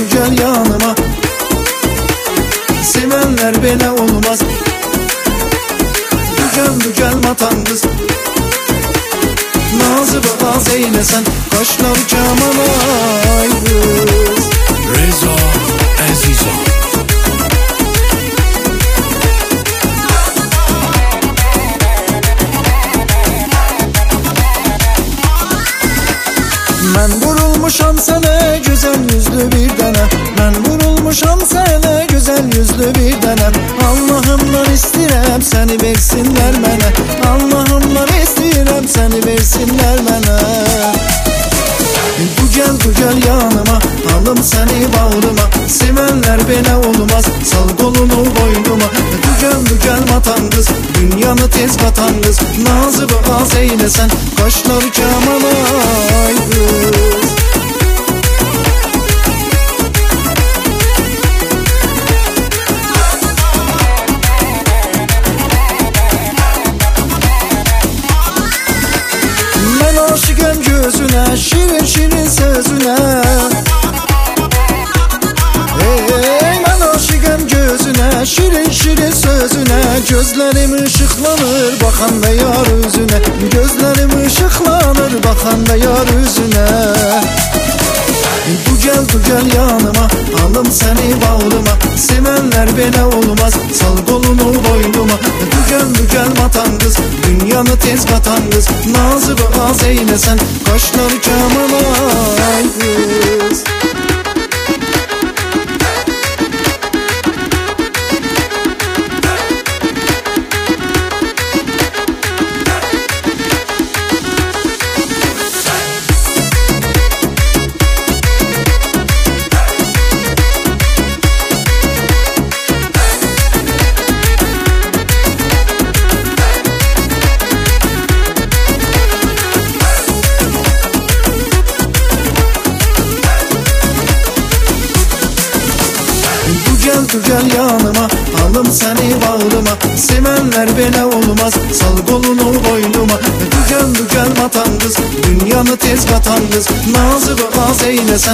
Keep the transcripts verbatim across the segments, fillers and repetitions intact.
tu gel yanıma. Sevenler belə olmaz. Dügel dügel matan kız, nazı ve az eylesen, kaşlar Kemalay kız. Reza Azizo. Ben vurulmuşam sana güzel yüzlü bir dene. Ben vurulmuşam sana güzel yüzlü bir dene. Allah'ımdan istirem seni versinler mənə. Allah'ımdan istirem seni versinler mənə. Bu gel bu gel yanıma, alım seni bağrıma. Sevenler belə olmaz, sal kolunu boynuma. Bu gel bu gel matan kız, dünyanı tez batan kız. Nazı ve az eylesen, kaşlar Kemalay kız. Ben aşıkım gözüne, şirin şirin sözüne. Hey, ben aşıkım gözüne, şirin şirin sözüne. Gözlerim ışıklanır bakan da yar yüzüne. Gözlerim ışıklanır bakan da yar yüzüne. Bu gel bu gel yanıma, alım seni bağrıma. Sevenler belə olmaz, sal kolunu boynuma. Bu gel bu gel matan kız, dünyanı tez batan kız. Nazı ve az eylesen, kaşlar Kemalay kız. Gel tu gel yanıma, alım seni bağrıma. Sevenler belə olmaz, sal kolunu boynuma. Tu gel tu gel matan kız, dünyanı tez batan kız. Nazı ve az eylesen.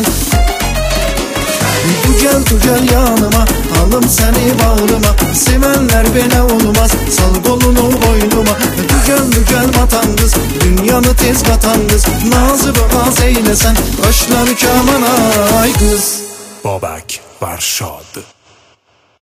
Tu gel tu gel yanıma, alım seni bağrıma. Sevenler belə olmaz, sal kolunu boynuma. Tu gel tu gel matan kız, dünyanı tez batan kız. Nazı ve az eylesen, kaşlar Kemalay kız. Babak Varşad.